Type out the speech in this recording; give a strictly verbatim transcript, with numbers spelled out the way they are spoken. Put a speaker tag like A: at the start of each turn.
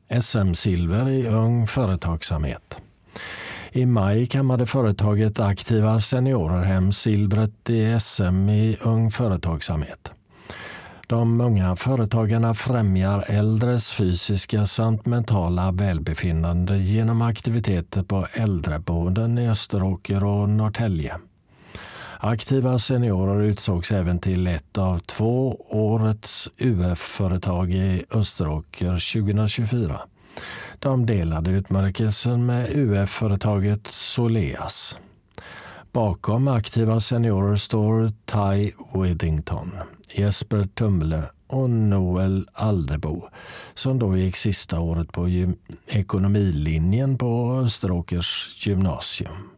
A: S M-silver i ung företagsamhet. I maj kammade företaget Aktiva seniorer hem silvret i S M i ung företagsamhet. De unga företagarna främjar äldres fysiska samt mentala välbefinnande genom aktiviteter på äldreboenden i Österåker och Norrtälje. Aktiva seniorer utsågs även till ett av två årets U F-företag i Österåker tjugohundratjugofyra. De delade utmärkelsen med U F-företaget Soleas. Bakom Aktiva seniorer står Ty Whittington, Jesper Tumle och Noel Aldebo, som då gick sista året på ekonomilinjen på Österåkers gymnasium.